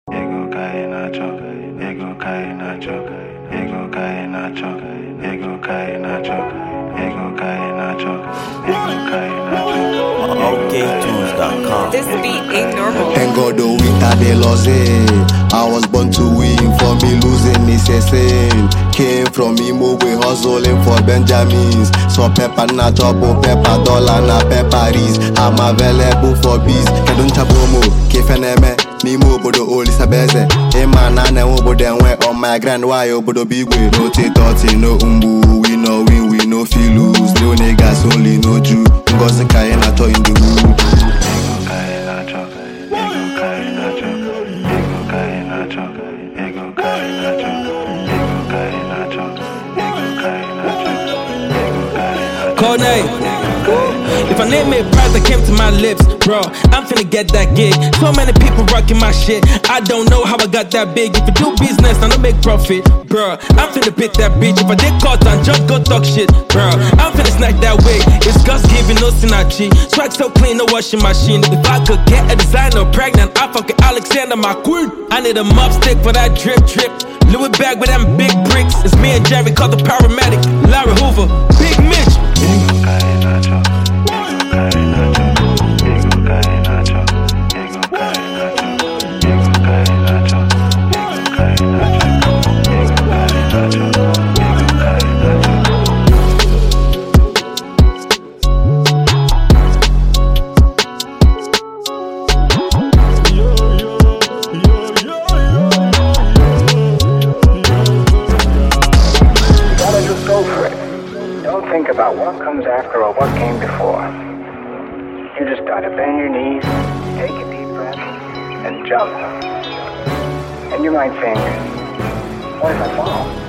Ego cae Nacho, ego cae Nacho, ego cae Nacho, ego cae Nacho, ego cae Nacho, ego cae Nacho. OKTunes.com. This beat ain't normal. Thank God the winter they lost it. I was born to win, for me losing is a sin. Came from Imo, we hustling for Benjamins. So pepper na trouble, pepper dollar na pepper is. I'm available for bees. Kedun chabomo, kefeneme. Nimo bodo oli sabeze. Ema na ne obodo enwe on my grand why obodo big way. No take thought, no umbu. We no win, we no feel lose. No niggas only no Jew. Ngozi kaye na to in the mood. Ego cae Nacho, ego cae Nacho, ego cae Nacho, ego cae Nacho, ego cae Nacho, ego cae Nacho, ego cae Nacho. Code name. If I name it prize that came to my lips, bro, I'm finna get that gig. So many people rocking my shit. I don't know how I got that big. If you do business, I don't make profit, bro. I'm finna pick that bitch. If I did caught and just go talk shit, bro, I'm finna snack that way. It's God's giving, no synergy. Swag so clean, no washing machine. If I could get a designer pregnant, I fuck Alexander McQueen. I need a mop stick for that drip. Louis bag with them big bricks. It's me and Jerry called the paramedic. Larry Hoover, Big Mitch. Ego cae Nacho, ego cae Nacho, ego cae Nacho, ego cae Nacho, ego cae Nacho, ego cae Nacho, ego cae Nacho, ego cae Nacho. You gotta just go for it. Don't think about what comes after or what came before. You just gotta bend your knees, take a deep breath, and jump. And you might think, what if I fall?